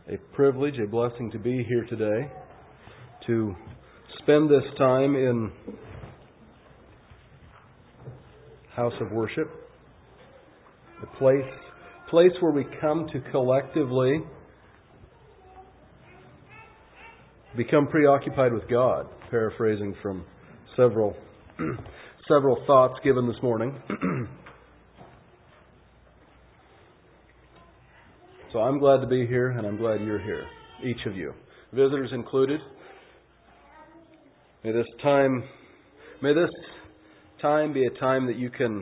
a privilege, a blessing to be here today, to spend this time in house of worship, the place where we come to collectively become preoccupied with God, paraphrasing from several thoughts given this morning. So I'm glad to be here, and I'm glad you're here, each of you, visitors included. May this time be a time that you can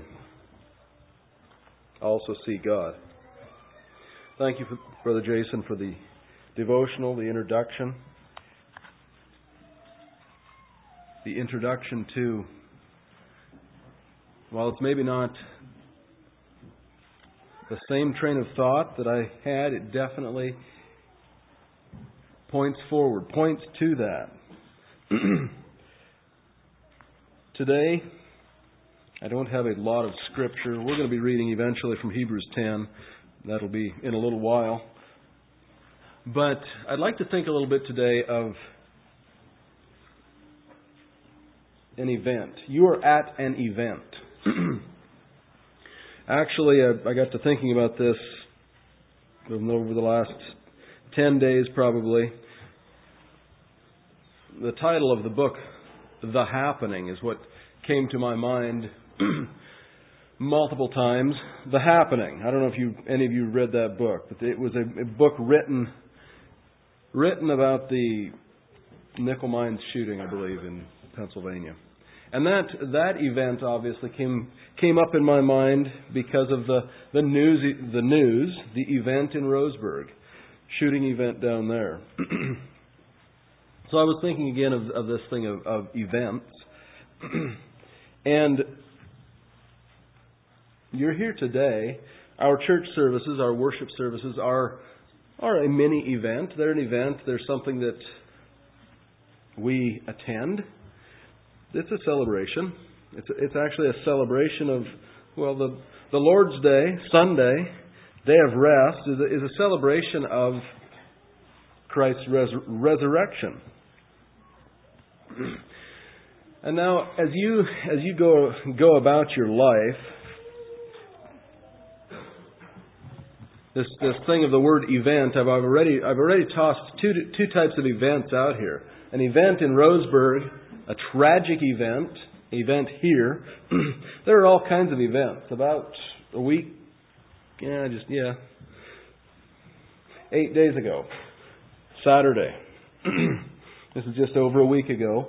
also see God. Thank you, Brother Jason, for the devotional, the introduction. The introduction to, while it's maybe not the same train of thought that I had, it definitely points forward, points to that. Today, I don't have a lot of Scripture. We're going to be reading eventually from Hebrews 10. That'll be in a little while. But I'd like to think a little bit today of an event. You are at an event. Actually, I got to thinking about this over the last 10 days probably. The title of the book, The Happening, is what came to my mind multiple times. The Happening. I don't know if any of you read that book, but it was a book written about the Nickel Mines shooting, I believe, in Pennsylvania. And that event obviously came up in my mind because of the event in Roseburg, shooting event down there. So I was thinking again of this thing of events. And you're here today. Our church services, our worship services are a mini event. They're an event. They're something that we attend. It's a celebration. It's actually a celebration of, the Lord's Day, Sunday, Day of Rest, is a celebration of Christ's resurrection. And now, as you go about your life, this thing of the word event, I've already tossed two types of events out here. An event in Roseburg, a tragic event here. There are all kinds of events. About a week, 8 days ago, Saturday. This is just over a week ago.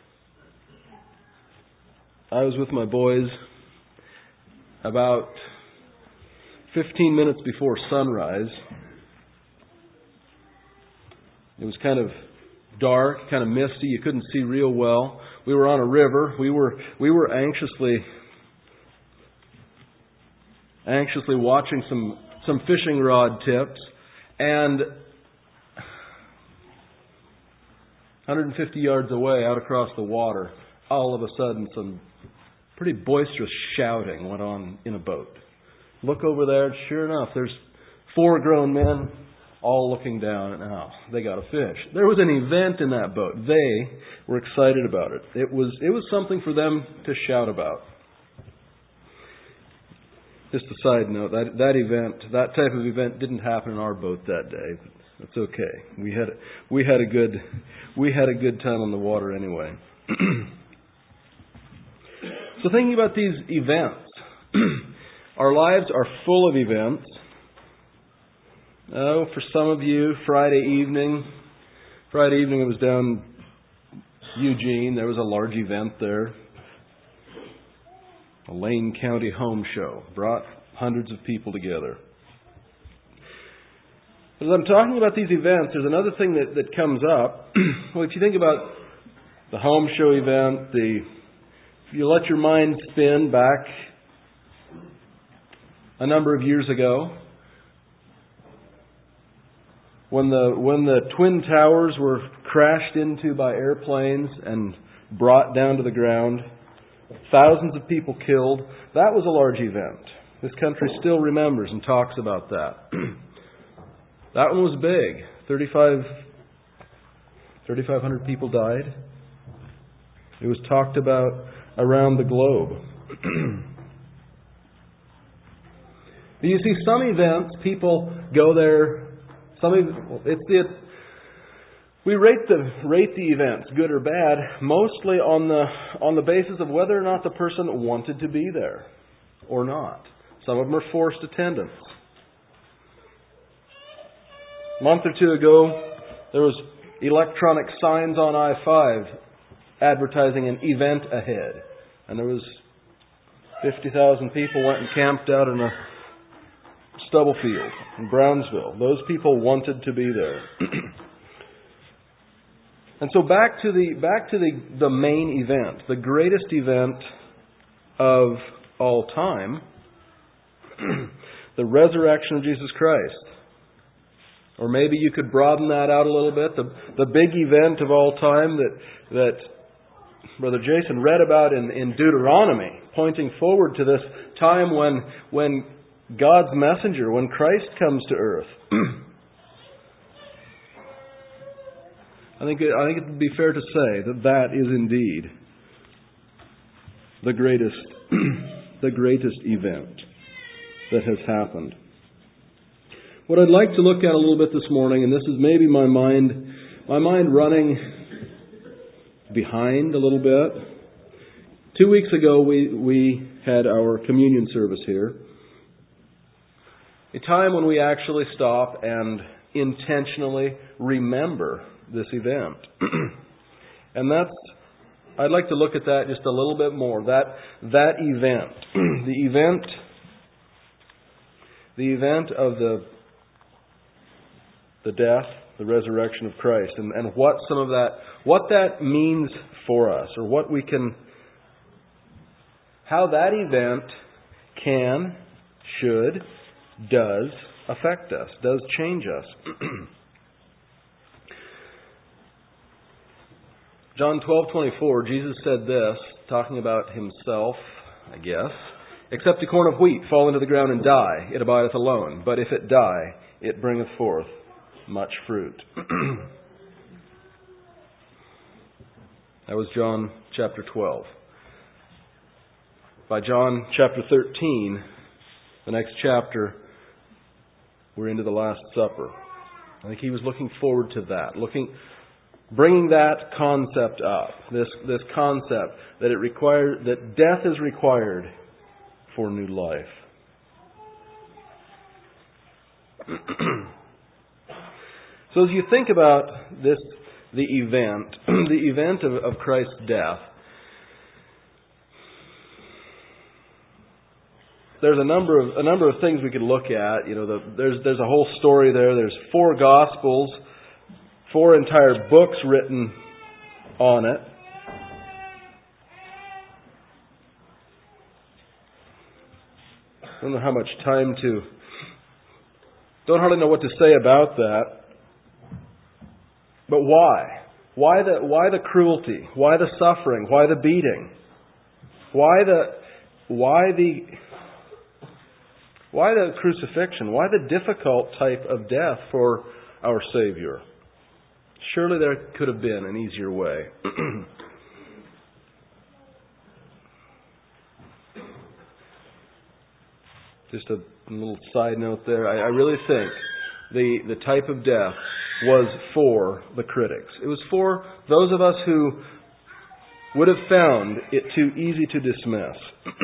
I was with my boys about 15 minutes before sunrise. It was kind of dark, kind of misty. You couldn't see real well. We were on a river. We were anxiously watching some fishing rod tips, and 150 yards away, out across the water, all of a sudden some pretty boisterous shouting went on in a boat. Look over there, and sure enough, there's 4 grown men all looking down, and they got a fish. There was an event in that boat. They were excited about it. It was something for them to shout about. Just a side note, that type of event didn't happen in our boat that day. But that's okay. We had a good time on the water anyway. So thinking about these events, our lives are full of events. Oh, for some of you, Friday evening it was down Eugene. There was a large event there. A Lane County home show. Brought hundreds of people together. As I'm talking about these events, there's another thing that comes up. Well, if you think about the home show event, if you let your mind spin back a number of years ago, when the Twin Towers were crashed into by airplanes and brought down to the ground, thousands of people killed, that was a large event. This country still remembers and talks about that. That one was big. 3,500 people died. It was talked about around the globe. You see, some events, people go there. We rate the events, good or bad, mostly on the basis of whether or not the person wanted to be there or not. Some of them are forced attendance. A month or two ago, there was electronic signs on I-5 advertising an event ahead. And there was 50,000 people went and camped out in a stubble field in Brownsville. Those people wanted to be there. And so back to the main event, the greatest event of all time, the resurrection of Jesus Christ. Or maybe you could broaden that out a little bit. The big event of all time that Brother Jason read about in Deuteronomy, pointing forward to this time when God's messenger, when Christ comes to earth. I think it would be fair to say that is indeed the greatest event that has happened. What I'd like to look at a little bit this morning, and this is maybe my mind running behind a little bit. 2 weeks ago we had our communion service here. A time when we actually stop and intentionally remember this event. And I'd like to look at that just a little bit more. That event. The event of the death, the resurrection of Christ, and what that means for us, or how that event can, should, does affect us, does change us. John 12:24, Jesus said this, talking about Himself, I guess, "Except a corn of wheat fall into the ground and die, it abideth alone. But if it die, it bringeth forth much fruit." That was John chapter 12. By John chapter 13, the next chapter, we're into the Last Supper. I think He was looking forward to that, bringing that concept up, this concept that death is required for new life. So as you think about the event of Christ's death, there's a number of things we could look at. There's a whole story there. There's 4 Gospels, 4 entire books written on it. I don't know how much time don't hardly know what to say about that. But why? Why the cruelty? Why the suffering? Why the beating? Why the crucifixion? Why the difficult type of death for our Savior? Surely there could have been an easier way. Just a little side note there. I really think the type of death was for the critics. It was for those of us who would have found it too easy to dismiss.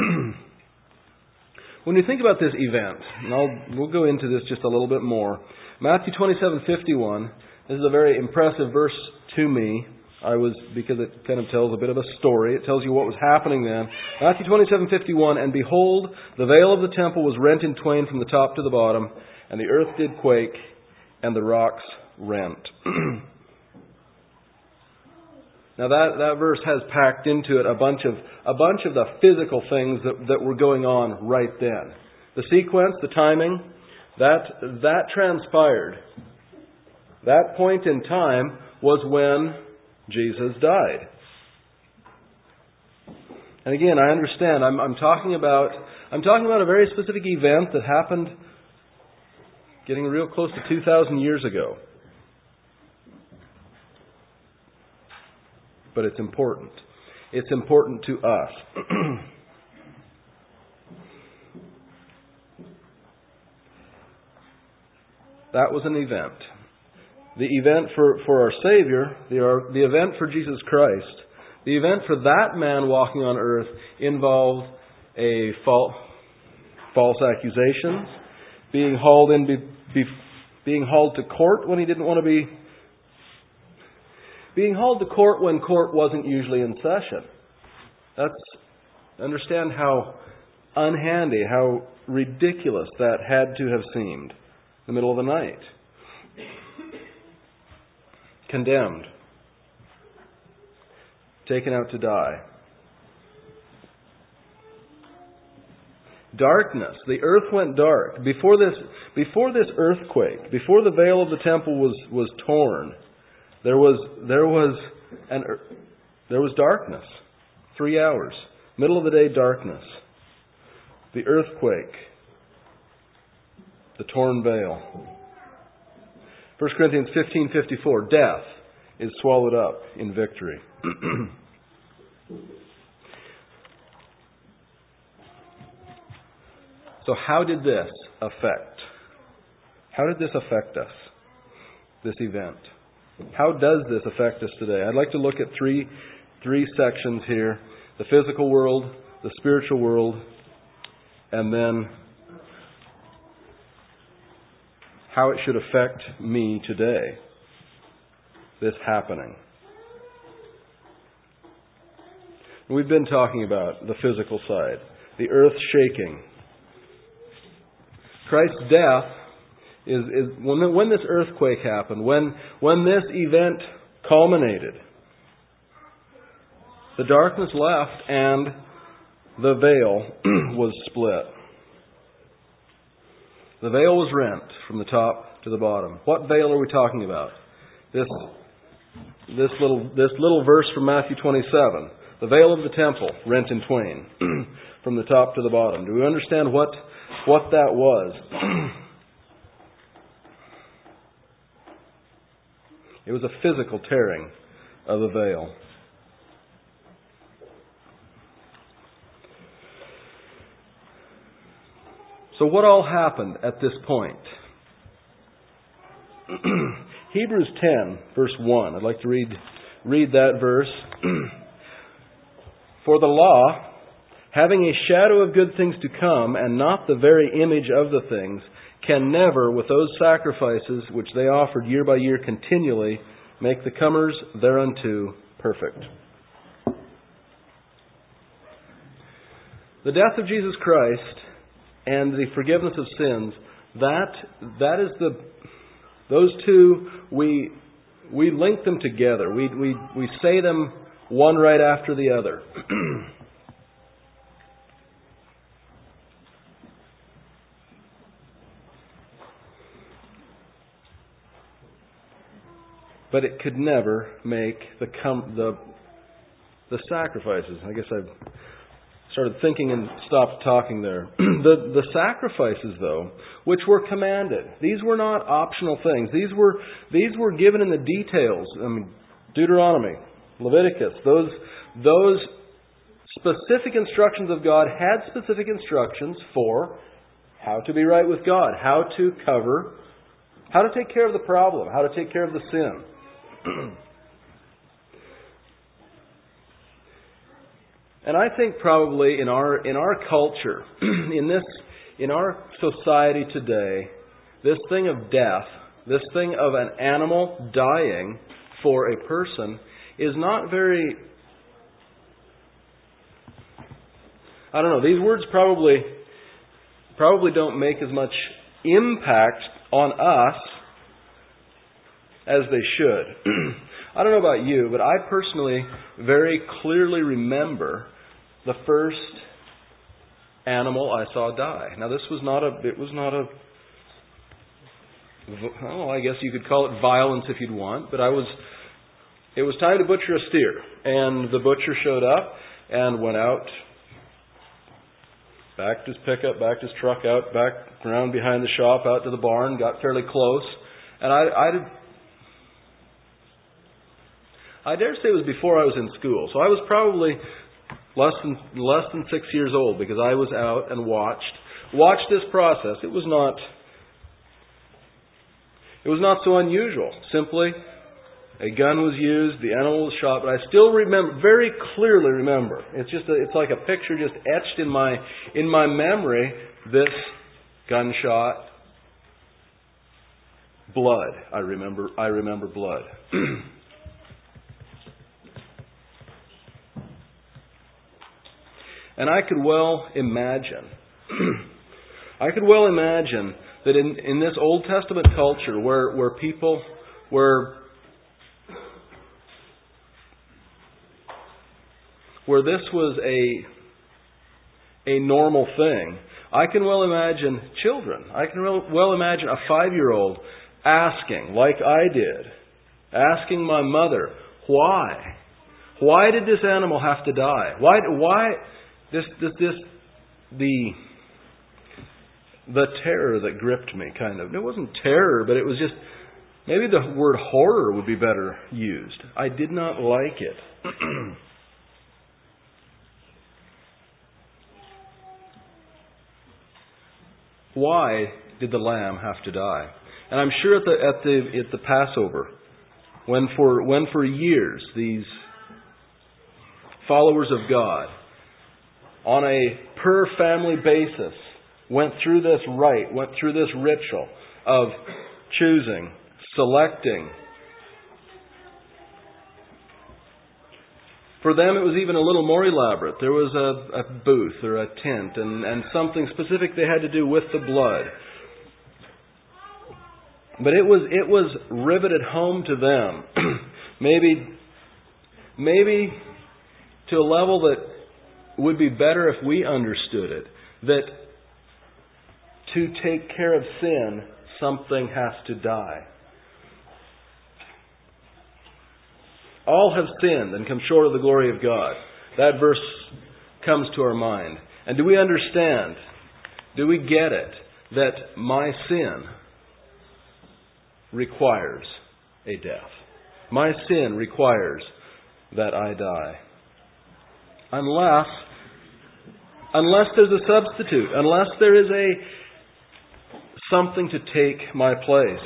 When you think about this event, and we'll go into this just a little bit more. Matthew 27:51. This is a very impressive verse to me. Because it kind of tells a bit of a story. It tells you what was happening then. Matthew 27:51. "And behold, the veil of the temple was rent in twain from the top to the bottom, and the earth did quake, and the rocks rent." Now that verse has packed into it a bunch of the physical things that were going on right then. The sequence, the timing, that transpired. That point in time was when Jesus died. And again, I understand. I'm talking about a very specific event that happened, getting real close to 2,000 years ago. But it's important. It's important to us. That was an event. The event for our Savior, the event for Jesus Christ, the event for that man walking on earth involved a false accusations, being hauled to court when he didn't want to be, being hauled to court when court wasn't usually in session. Understand how unhandy, how ridiculous that had to have seemed. In the middle of the night. Condemned. Taken out to die. Darkness. The earth went dark. Before this earthquake, before the veil of the temple was torn, there was darkness. 3 hours. Middle of the day darkness. The earthquake. The torn veil. 1 Corinthians 15:54. Death is swallowed up in victory. So how did this affect? How did this affect us? This event. How does this affect us today? I'd like to look at three sections here: the physical world, the spiritual world, and then how it should affect me today, this happening. We've been talking about the physical side, the earth shaking. Christ's death is when this earthquake happened, when this event culminated, the darkness left and the veil was split. The veil was rent from the top to the bottom. What veil are we talking about? This little verse from Matthew 27. The veil of the temple rent in twain from the top to the bottom. Do we understand what that was? It was a physical tearing of the veil. So what all happened at this point? Hebrews 10, verse 1. I'd like to read that verse. For the law, having a shadow of good things to come, and not the very image of the things, can never, with those sacrifices which they offered year by year continually, make the comers thereunto perfect. The death of Jesus Christ and the forgiveness of sins, that is those two, we link them together. We say them one right after the other. But it could never make the sacrifices. I guess I started thinking and stopped talking there. The sacrifices, though, which were commanded, these were not optional things. These were given in the details. I mean, Deuteronomy, Leviticus, those specific instructions of God had specific instructions for how to be right with God, how to take care of the problem, how to take care of the sin. And I think probably in our culture, in our society today, this thing of death, this thing of an animal dying for a person is not very... I don't know, these words probably don't make as much impact on us as they should. I don't know about you, but I personally very clearly remember the first animal I saw die. Now, I guess you could call it violence if you'd want, but it was time to butcher a steer, and the butcher showed up and went out backed his pickup, backed his truck out, back around behind the shop, out to the barn, got fairly close. And I dare say it was before I was in school. So I was probably less than 6 years old, because I was out and watched this process. It was not so unusual. Simply, a gun was used, the animal was shot, but I still very clearly remember. It's like a picture just etched in my memory. This gunshot, blood. I remember blood. And I could well imagine that in this Old Testament culture where people where this was a normal thing, I can well imagine children. I can well imagine a 5-year-old asking, like I did, asking my mother, why? Why did this animal have to die? Why the terror that gripped me, kind of. It wasn't terror, but it was just, maybe the word horror would be better used. I did not like it. Why did the lamb have to die? And I'm sure at the Passover, when for years these followers of God, on a per family basis, went through this ritual of choosing, selecting. For them it was even a little more elaborate. There was a booth or a tent and something specific they had to do with the blood. But it was riveted home to them. maybe to a level that would be better if we understood it. That to take care of sin, something has to die. All have sinned and come short of the glory of God. That verse comes to our mind. And do we understand? Do we get it? That my sin requires a death. My sin requires that I die. Unless there's a substitute, unless there is something to take my place.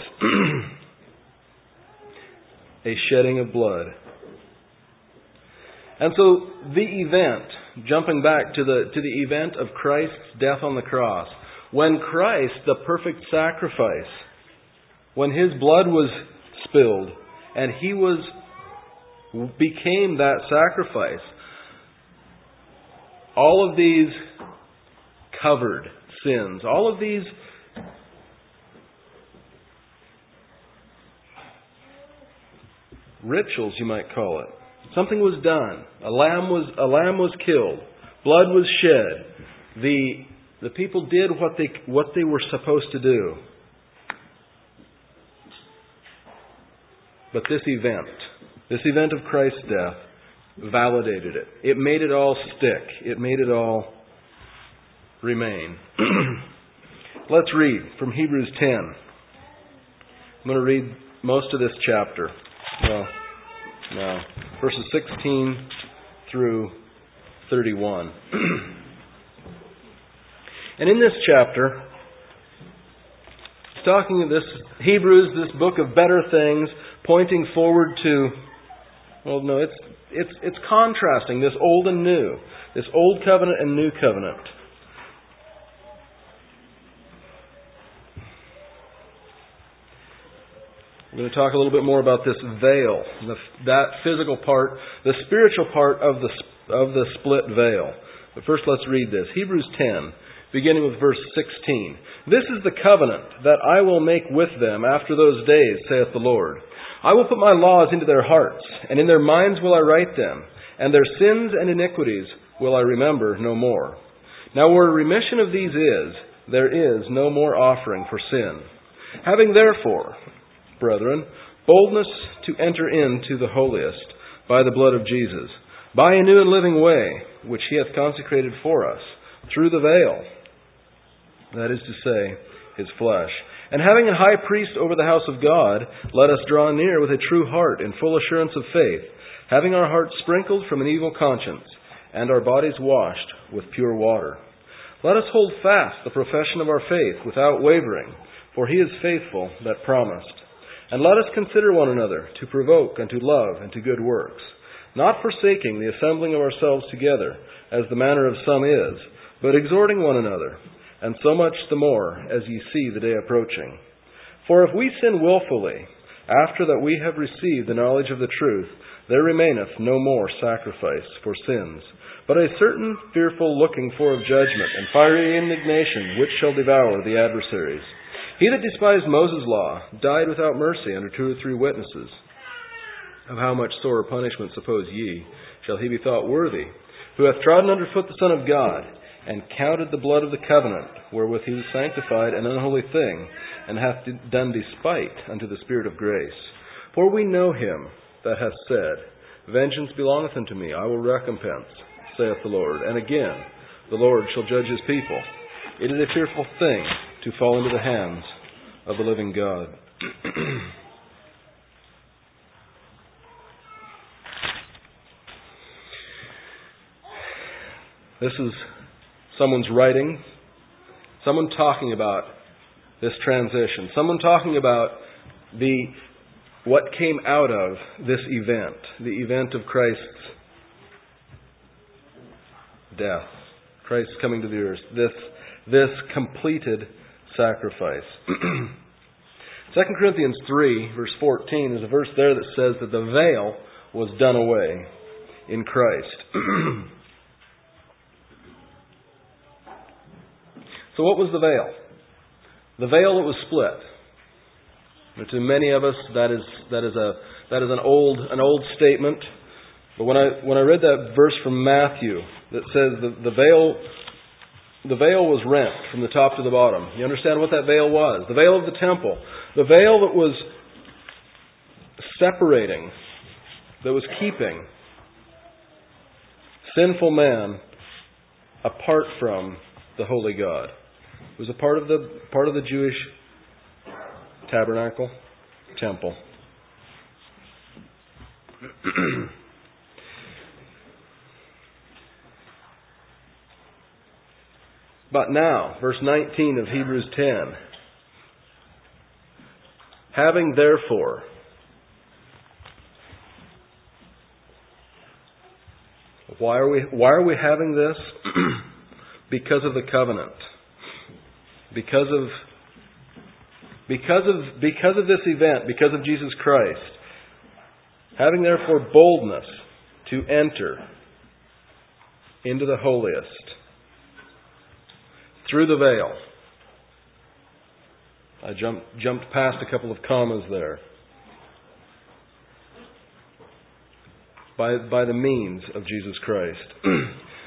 A shedding of blood. And so the event, jumping back to the event of Christ's death on the cross, when Christ, the perfect sacrifice, when His blood was spilled and He became that sacrifice, all of these covered sins, all of these rituals, you might call it. Something was done. A lamb was killed. Blood was shed. The people did what they were supposed to do. But this event of Christ's death, validated it. It made it all stick. It made it all remain. Let's read from Hebrews 10. I'm going to read most of this chapter. Well, verses 16 through 31. And in this chapter, it's talking of this Hebrews, this book of better things, pointing forward to, it's contrasting this old and new, this old covenant and new covenant. We're going to talk a little bit more about this veil, that physical part, the spiritual part of the split veil. But first let's read this. Hebrews 10, beginning with verse 16. This is the covenant that I will make with them after those days, saith the Lord. I will put my laws into their hearts, and in their minds will I write them, and their sins and iniquities will I remember no more. Now where remission of these is, there is no more offering for sin. Having therefore, brethren, boldness to enter into the holiest by the blood of Jesus, by a new and living way, which He hath consecrated for us, through the veil, that is to say, His flesh. And having a high priest over the house of God, let us draw near with a true heart in full assurance of faith, having our hearts sprinkled from an evil conscience, and our bodies washed with pure water. Let us hold fast the profession of our faith without wavering, for He is faithful that promised. And let us consider one another to provoke unto love and to good works, not forsaking the assembling of ourselves together, as the manner of some is, but exhorting one another, and so much the more as ye see the day approaching. For if we sin wilfully, after that we have received the knowledge of the truth, there remaineth no more sacrifice for sins, but a certain fearful looking for of judgment and fiery indignation, which shall devour the adversaries. He that despised Moses' law died without mercy under 2 or 3 witnesses. Of how much sorer punishment, suppose ye, shall he be thought worthy, who hath trodden under foot the Son of God, and counted the blood of the covenant, wherewith he was sanctified, an unholy thing, and hath done despite unto the Spirit of grace. For we know him that hath said, Vengeance belongeth unto me, I will recompense, saith the Lord. And again, the Lord shall judge His people. It is a fearful thing to fall into the hands of the living God. This is someone's writing, someone talking about this transition, someone talking about what came out of this event, the event of Christ's death, Christ coming to the earth, this completed sacrifice. 2 Corinthians 3, verse 14, is a verse there that says that the veil was done away in Christ. So what was the veil? The veil that was split. To many of us, that is an old statement. But when I read that verse from Matthew that says the veil was rent from the top to the bottom. You understand what that veil was? The veil of the temple. The veil that was separating, that was keeping sinful man apart from the holy God. It was a part of the Jewish tabernacle, temple. But now, verse 19 of Hebrews 10, having therefore why are we having this? Because of the covenant. Because of this event, because of Jesus Christ. Having therefore boldness to enter into the holiest through the veil. I jumped past a couple of commas there. By the means of Jesus Christ.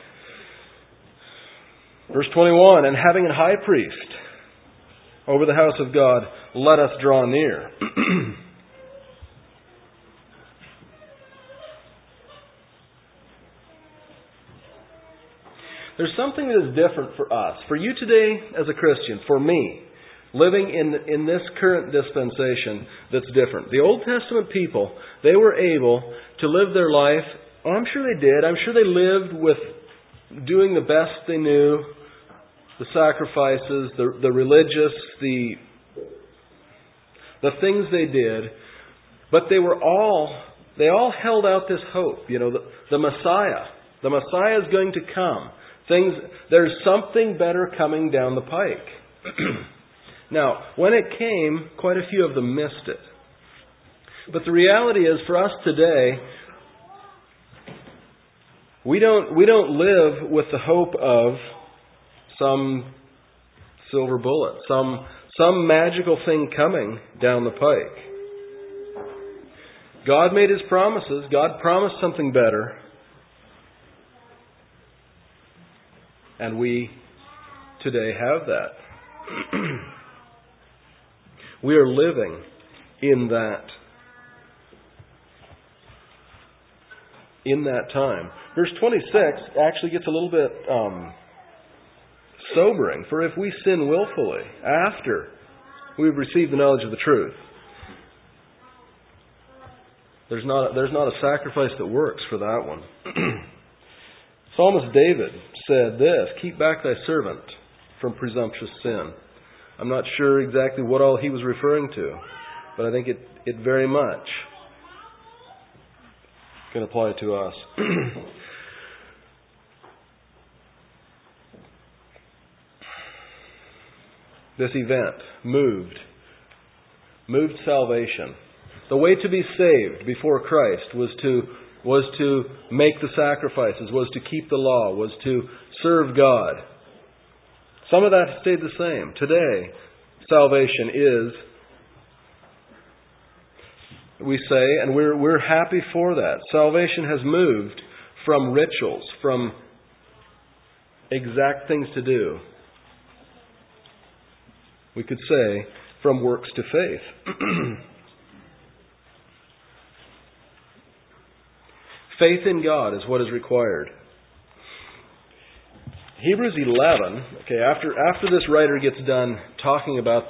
Verse 21, and having a high priest over the house of God, let us draw near. There's something that is different for us. For you today as a Christian, for me, living in this current dispensation that's different. The Old Testament people, they were able to live their life. Oh, I'm sure they did. I'm sure they lived with doing the best they knew. The sacrifices, the religious, the things they did. But they all held out this hope. You know, the Messiah. The Messiah is going to come. There's something better coming down the pike. Now, when it came, quite a few of them missed it. But the reality is, for us today, we don't live with the hope of some silver bullet, some magical thing coming down the pike. God made His promises. God promised something better. And we today have that. We are living in that time. Verse 26 actually gets a little bit sobering. For if we sin willfully after we've received the knowledge of the truth, there's not a sacrifice that works for that one. Psalmist David said this, "Keep back thy servant from presumptuous sin." I'm not sure exactly what all he was referring to, but I think it very much can apply to us. This event moved salvation. The way to be saved before Christ was to make the sacrifices, was to keep the law, was to serve God. Some of that stayed the same. Today, salvation is, we say, and we're happy for that. Salvation has moved from rituals, from exact things to do. We could say, from works to faith. Faith in God is what is required. Hebrews 11, after this writer gets done talking about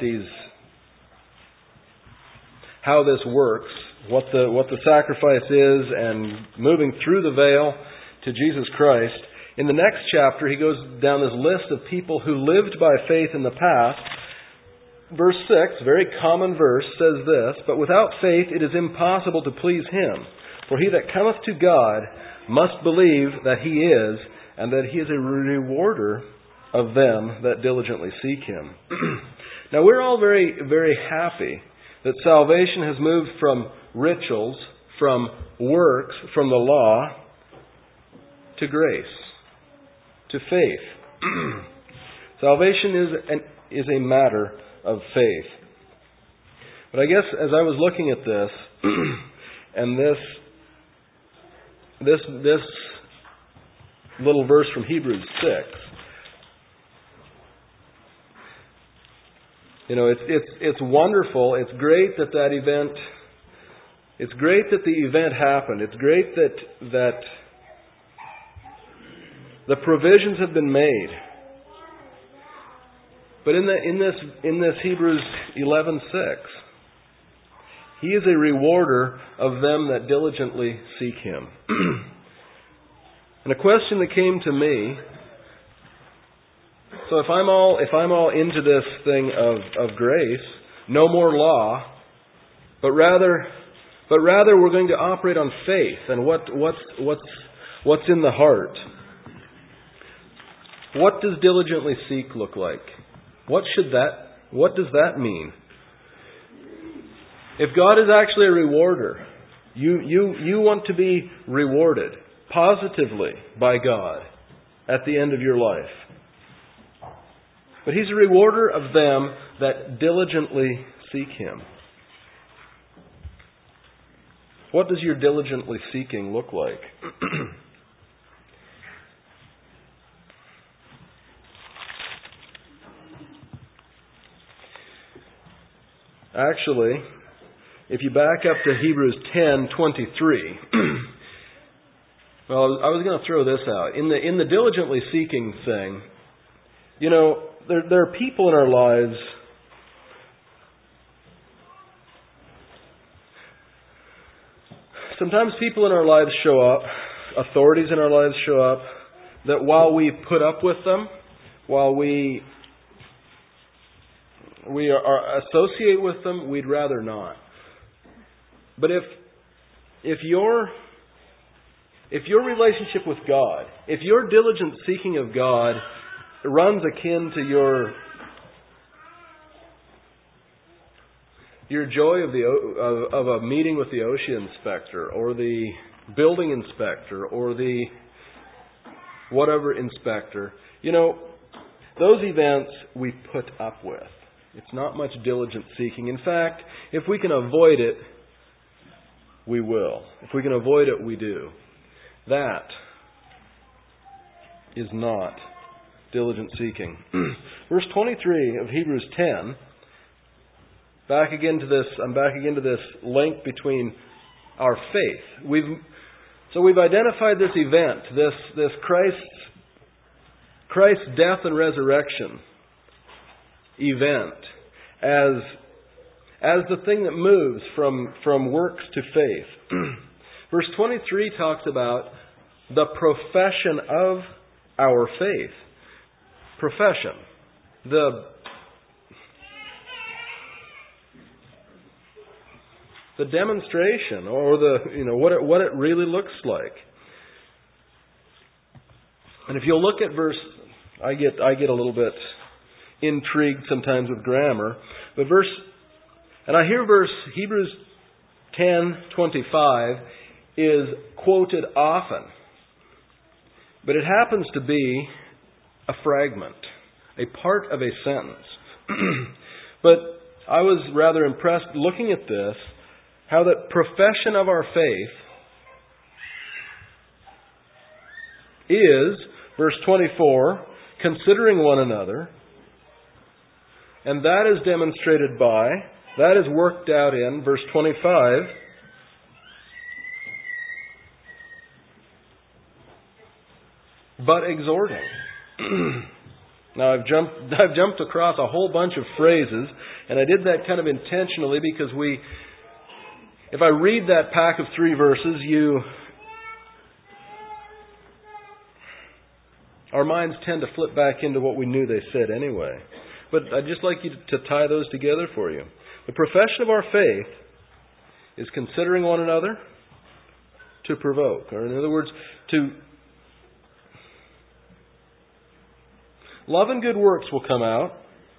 how this works, what the sacrifice is, and moving through the veil to Jesus Christ, in the next chapter he goes down this list of people who lived by faith in the past. Verse 6, very common verse, says this, "But without faith it is impossible to please Him. For he that cometh to God must believe that He is, and that He is a rewarder of them that diligently seek Him." Now we're all very, very happy that salvation has moved from rituals, from works, from the law, to grace, to faith. Salvation is a matter of faith. But I guess as I was looking at this, and this little verse from Hebrews 6, it's wonderful. It's great that event. It's great that the event happened. It's great that the provisions have been made. But in this Hebrews 11:6, He is a rewarder of them that diligently seek Him. And a question that came to me: so if I'm all into this thing of grace, no more law, but rather we're going to operate on faith and what's in the heart. What does diligently seek look like? What does that mean? If God is actually a rewarder, you want to be rewarded positively by God at the end of your life. But He's a rewarder of them that diligently seek Him. What does your diligently seeking look like? Actually, if you back up to Hebrews 10:23, well, I was going to throw this out. In the diligently seeking thing, there are people in our lives sometimes people in our lives show up, authorities in our lives show up, that while we put up with them, while we associate with them, we'd rather not. But if your relationship with God, if your diligent seeking of God runs akin to your joy of a meeting with the OSHA inspector or the building inspector or the whatever inspector, those events we put up with. It's not much diligent seeking. In fact, if we can avoid it, we will. If we can avoid it, we do. That is not diligent seeking. Verse 23 of Hebrews 10, I'm back again to this link between our faith. We've identified this event, this Christ's Christ's death and resurrection event as the thing that moves from works to faith. Verse 23 talks about the profession of our faith. Profession. The demonstration, or what it really looks like. And if you'll look at verse, I get a little bit intrigued sometimes with grammar, but I hear Hebrews 10:25 is quoted often, but it happens to be a fragment, a part of a sentence. But I was rather impressed looking at this, how that profession of our faith is, verse 24, considering one another, and that is demonstrated by, that is worked out in, verse 25, but exhorting. Now I've jumped across a whole bunch of phrases, and I did that kind of intentionally because if I read that pack of 3 verses, our minds tend to flip back into what we knew they said anyway. But I'd just like you to tie those together for you. The profession of our faith is considering one another to provoke, or in other words, to love and good works will come out,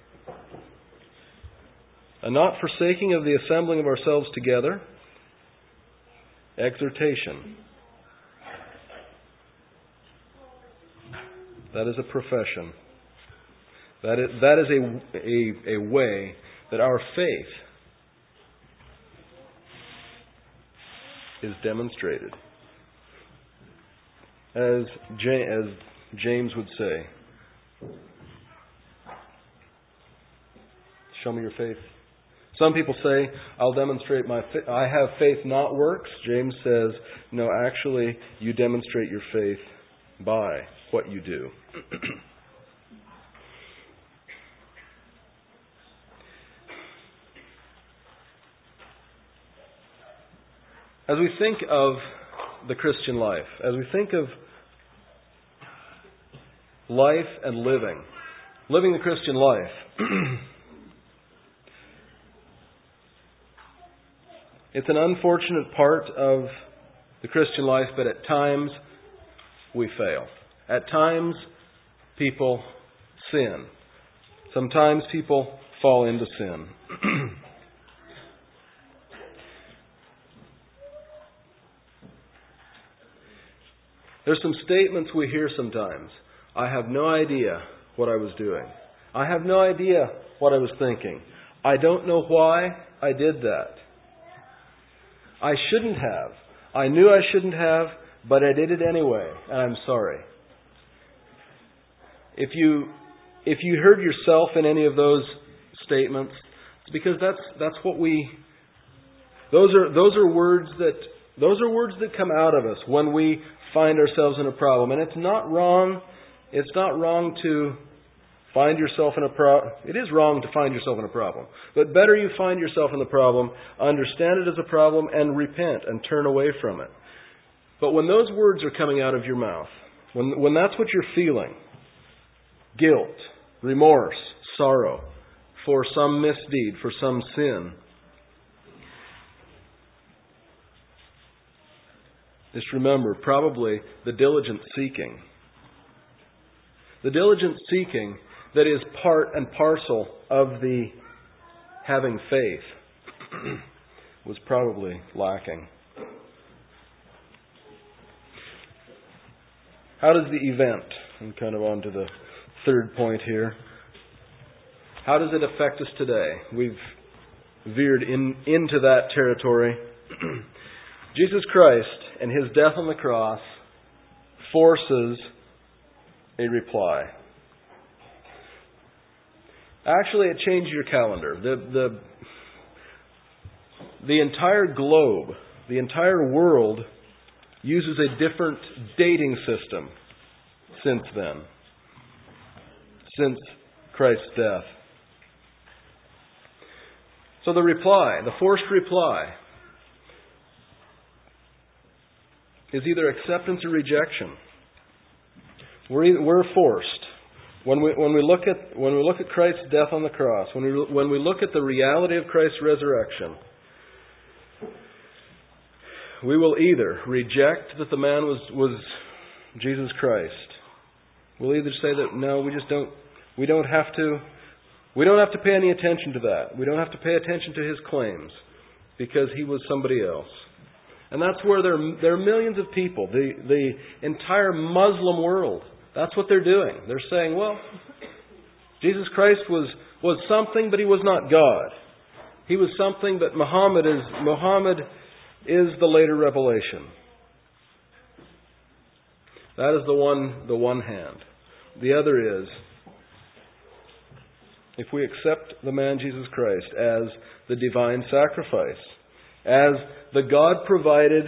a not forsaking of the assembling of ourselves together, exhortation. That is a profession. That is a way that our faith is demonstrated. As James would say, show me your faith. Some people say, I'll demonstrate I have faith, not works. James says, no, actually, you demonstrate your faith by what you do. As we think of the Christian life, as we think of life and living the Christian life, it's an unfortunate part of the Christian life, but at times we fail. At times people sin. Sometimes people fall into sin. There's some statements we hear sometimes. I have no idea what I was doing. I have no idea what I was thinking. I don't know why I did that. I shouldn't have. I knew I shouldn't have, but I did it anyway, and I'm sorry. If you heard yourself in any of those statements, it's because that's what those are words that come out of us when we find ourselves in a problem. And it's not wrong. It's not wrong to find yourself in a problem. It is wrong to find yourself in a problem. But better you find yourself in the problem, understand it as a problem, and repent and turn away from it. But when those words are coming out of your mouth, when that's what you're feeling, guilt, remorse, sorrow for some misdeed, for some sin, just remember, probably the diligent seeking. The diligent seeking that is part and parcel of the having faith was probably lacking. How does the event, I'm kind of on to the third point here, how does it affect us today? We've veered into that territory. Jesus Christ and His death on the cross forces a reply. Actually, it changed your calendar. The entire globe, the entire world uses a different dating system since then. since Christ's death. So the reply, the forced reply, is either acceptance or rejection. We're forced. When we look at Christ's death on the cross, when we look at the reality of Christ's resurrection, we will either reject that the man was Jesus Christ. We'll either say that no, we don't have to pay any attention to that. We don't have to pay attention to his claims because he was somebody else. And that's where there are millions of people, the entire Muslim world. That's what they're doing. They're saying, well, Jesus Christ was something, but he was not God. He was something, but Muhammad is the later revelation. That is the one hand. The other is, if we accept the man Jesus Christ as the divine sacrifice, as the God-provided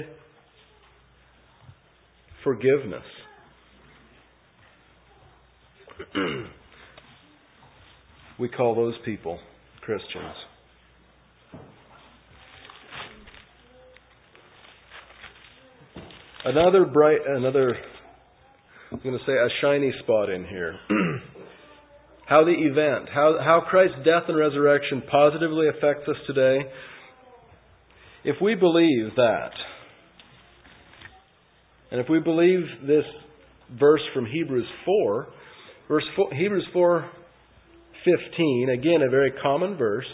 forgiveness, we call those people Christians. Another, I'm going to say a shiny spot in here. How the event, how Christ's death and resurrection positively affects us today. If we believe that, and if we believe this verse from Hebrews 4, Hebrews 4:15, again a very common verse,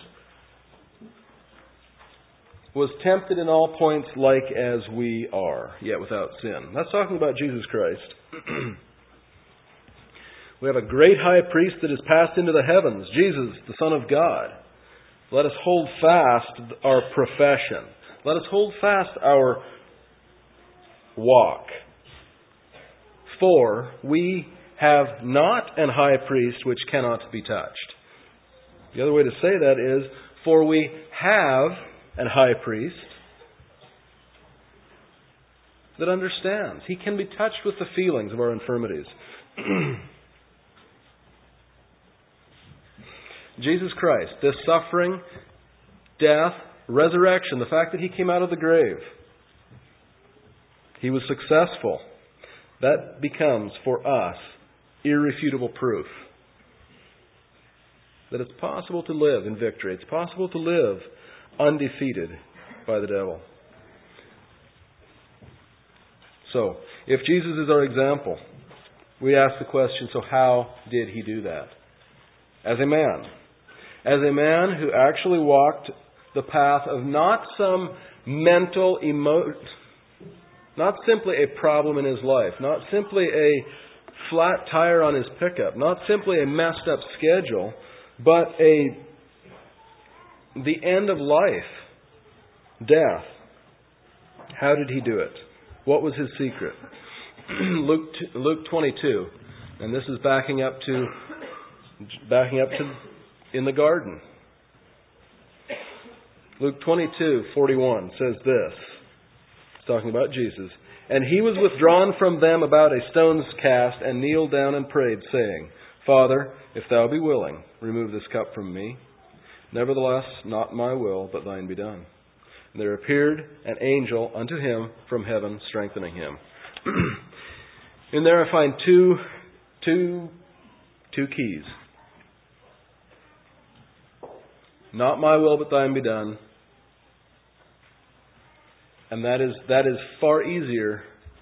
was tempted in all points like as we are, yet without sin. That's talking about Jesus Christ. We have a great high priest that has passed into the heavens, Jesus, the Son of God. Let us hold fast our profession. Let us hold fast our walk. For we have not an high priest which cannot be touched. The other way to say that is, for we have an high priest that understands. He can be touched with the feelings of our infirmities. Jesus Christ, this suffering, death, resurrection, the fact that He came out of the grave, He was successful. That becomes, for us, irrefutable proof that it's possible to live in victory. It's possible to live undefeated by the devil. So, if Jesus is our example, we ask the question, so how did He do that? As a man. As a man who actually walked the path of not some mental, not simply a problem in his life, not simply a flat tire on his pickup, not simply a messed up schedule, but the end of life, death. How did He do it? What was His secret? Luke 22, and this is backing up to in the garden. Luke 22:41 says this. It's talking about Jesus. And He was withdrawn from them about a stone's cast, and kneeled down and prayed, saying, Father, if Thou be willing, remove this cup from me. Nevertheless, not my will, but Thine be done. And there appeared an angel unto him from heaven, strengthening him. In there I find two keys. Not my will, but Thine be done. And that is far easier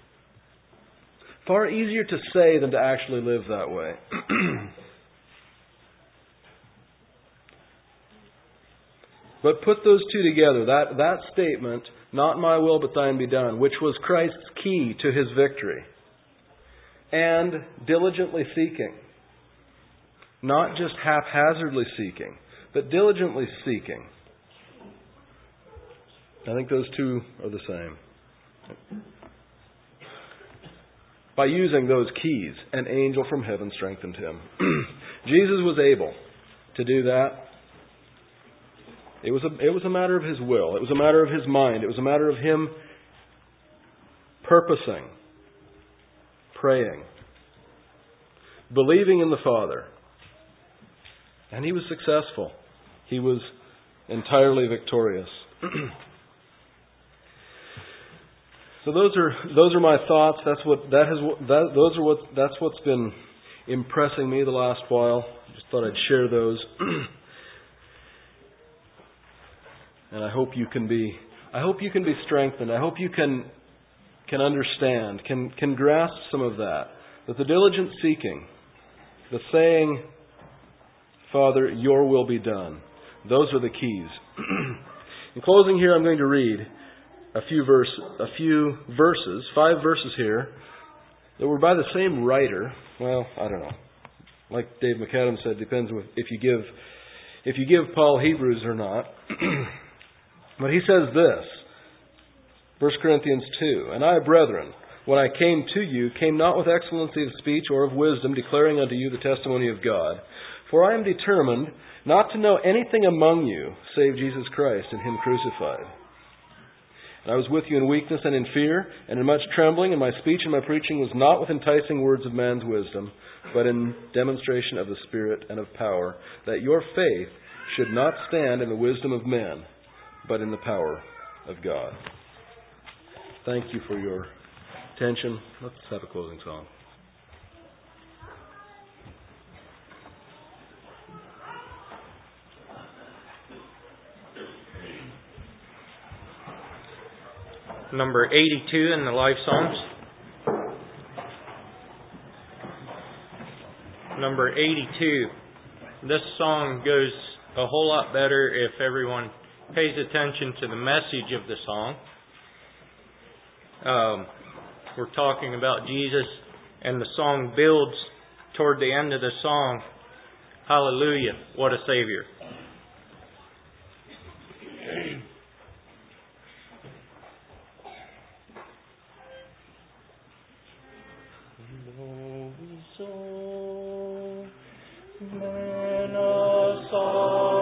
to say than to actually live that way. But put those two together, that statement, not my will but Thine be done, which was Christ's key to His victory. And diligently seeking. Not just haphazardly seeking, but diligently seeking. I think those two are the same. By using those keys, an angel from heaven strengthened him. Jesus was able to do that. It was a matter of His will. It was a matter of His mind. It was a matter of Him purposing, praying, believing in the Father, And he was successful. He was entirely victorious. So those are my thoughts. That's what's been impressing me the last while. Just thought I'd share those. And I hope you can be strengthened. I hope you can understand, can grasp some of that. That the diligent seeking, the saying, Father, your will be done. Those are the keys. In closing here, I'm going to read a few verses, 5 verses here, that were by the same writer. Well, I don't know. Like Dave McAdams said, depends if you give Paul Hebrews or not. But he says this, 1 Corinthians 2, And I, brethren, when I came to you, came not with excellency of speech or of wisdom, declaring unto you the testimony of God. For I am determined not to know anything among you, save Jesus Christ and Him crucified. And I was with you in weakness and in fear, and in much trembling, and my speech and my preaching was not with enticing words of man's wisdom, but in demonstration of the Spirit and of power, that your faith should not stand in the wisdom of men, but in the power of God. Thank you for your attention. Let's have a closing song. Number 82 in the Life Songs. Number 82. This song goes a whole lot better if everyone pays attention to the message of the song. We're talking about Jesus, and the song builds toward the end of the song. Hallelujah, what a Savior. Man of sorrow.